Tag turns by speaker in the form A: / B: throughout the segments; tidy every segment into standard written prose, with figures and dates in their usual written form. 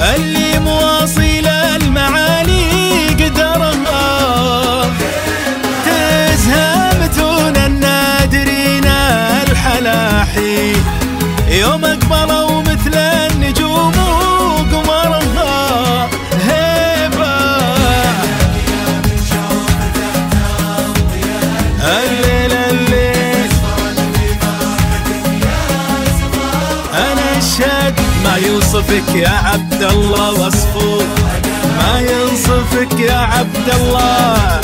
A: اللي مواصل المعالي قدرها، تزهمتون النادرين الحلاحي يوم اقبلوا مثل النجوم وقمرها. هيبة الليل الليل انا اشهد ما يوصفك يا عبد الله وصفه، ما ينصفك يا عبد الله.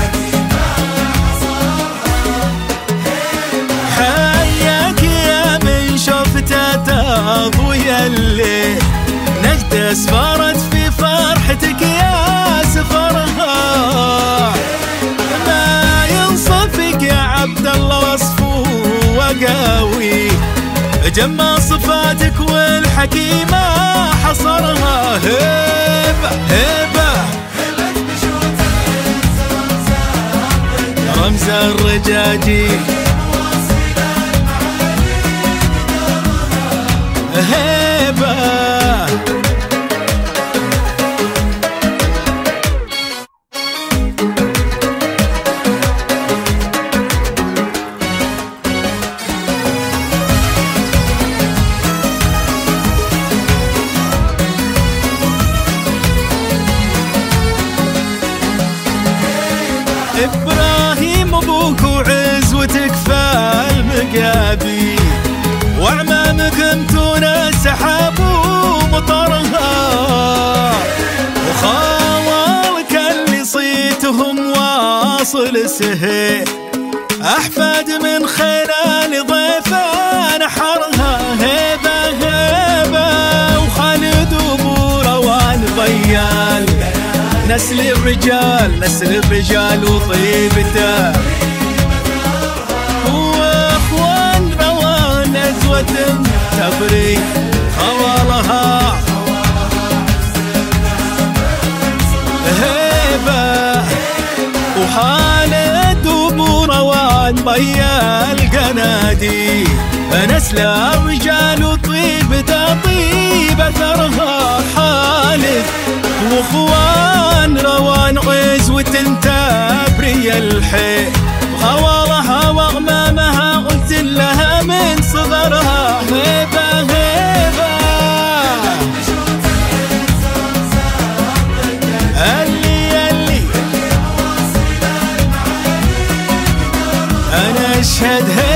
A: حياك يا من شفته تضوي الليل، نجد اسفرت في فرحتك يا سفرها. ما ينصفك يا عبد الله وصفه وقاوي، جمع صفاتك والحكيمة حصرها. هيبة هيبة رمز الرجاجي، هيبة إبراهيم أبوك وعزوتك فالمقابي، وأعمامكم تون السحاب ومطرها. وخوالك اللي صيتهم واصل سهي، أحفاد من خلال ضيفان نحرها. هيبة هيبة وخالد أبو روان ضيال، نسل الرجال نسل الرجال وطيبته، واخوان روان أزوة تبري خوالها. هيبة وخالد أبو روان ضيال قنادي، نسل الرجال وطيبته طيبة ثرها. خالد واخوان روان عزوة تبري الحي، خوالها واغمامها قلت لها من صغرها. هيبة هيبة اللي انا اشهد